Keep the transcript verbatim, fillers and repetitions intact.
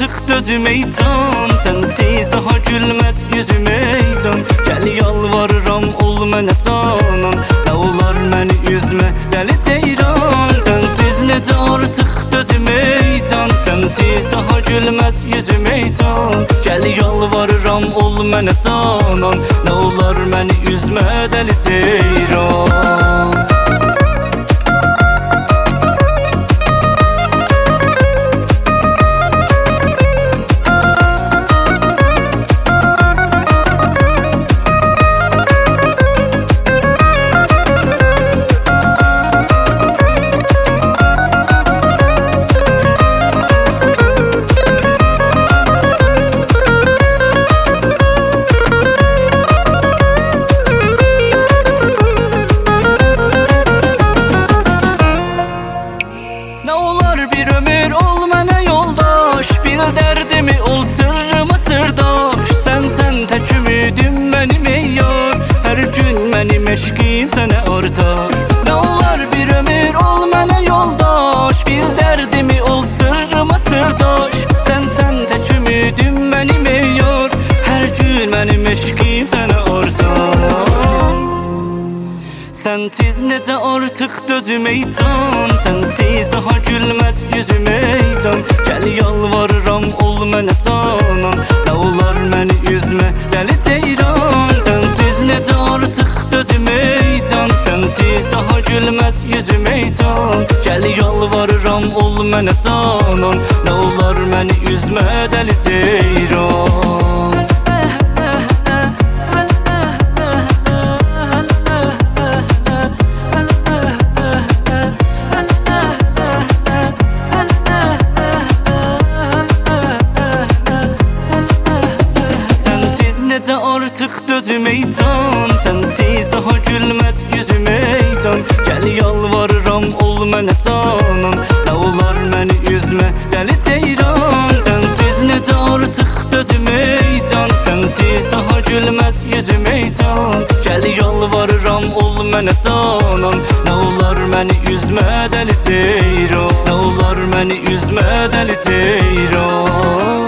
artık dözüm ey can, sensiz daha gülmez yüzüm ey can. Gel yalvarıram ol mənə canan, nə olar məni üzmə dəli ceyran. Sensiz necə artıq dözüm ey can, sensiz daha gülmez yüzüm ey can. Gel yalvarıram ol mənə canan, nə olar məni üzmə dəli ceyran. Bir ömür ol mənə yoldaş, bil dərdimi ol sırrıma sırdaş. Sən sən tək ümidim mənim ey yar, hər gün mənim eşqim sənə artar. Nə olar bir ömür ol mənə yoldaş, bil dərdimi ol sırrıma sırdaş. Sən sən tək ümidim mənim ey yar, hər gün mənim eşqim sənə artar. Sensiz necə artıq dözüm ey can, sensiz daha gülməz yüzüm ey can. Gəl yalvarıram ol mənə canan, nə olar məni üzmə dəli ceyran. Sensiz necə artıq dözüm ey can, sensiz daha gülməz yüzüm ey can. Gəl yalvarıram ol mənə canan, nə olar məni üzmə dəli ceyran. Necə artıq dözüm ey can, sensiz daha gülməz yüzüm ey can. Gəl yalvarıram ol mənə canan, nə olar məni üzmə dəli ceyran. Sensiz necə artıq dözüm ey can, sensiz daha gülməz yüzüm ey can. Gəl yalvarıram ol mənə canan, nə olar məni üzmə dəli ceyran. Nə olar məni üzmə dəli ceyran.